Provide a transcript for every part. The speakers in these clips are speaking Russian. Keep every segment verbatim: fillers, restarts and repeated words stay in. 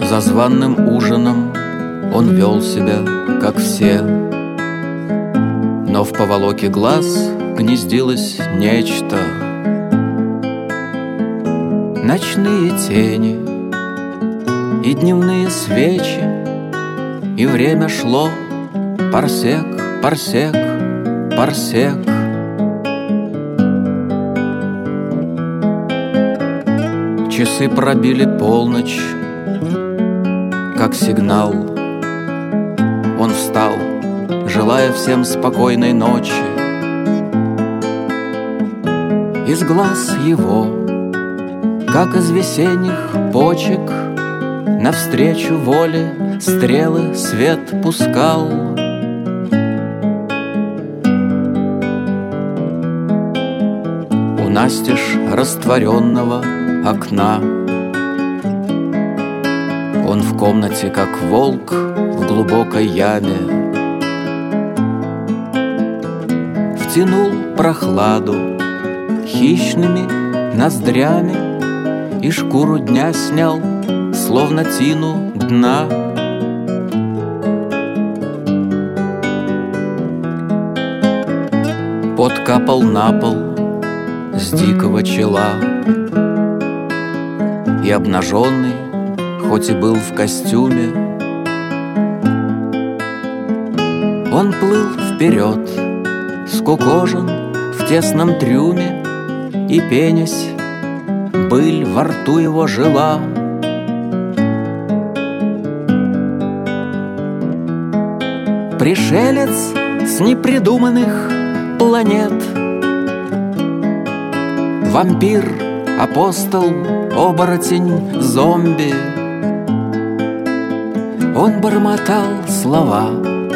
За званным ужином он вел себя, как все, но в поволоке глаз гнездилось нечто. Ночные тени и дневные свечи, и время шло парсек, парсек, парсек. Часы пробили полночь, как сигнал. Он встал, желая всем спокойной ночи. Из глаз его, как из весенних почек, навстречу воле стрелы свет пускал. У настежь растворенного окна он в комнате, как волк в глубокой яме, втянул прохладу хищными ноздрями и шкуру дня снял, словно тину дна. Пот капал на пол с дикого чела, и обнаженный, хоть и был в костюме, он плыл вперед, скукожен в тесном трюме, и, пенясь, быль во рту его жила. Пришелец с непридуманных планет, вампир, апостол, оборотень, зомби. Он бормотал слова,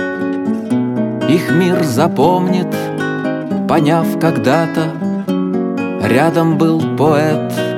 их мир запомнит, поняв когда-то, рядом был поэт.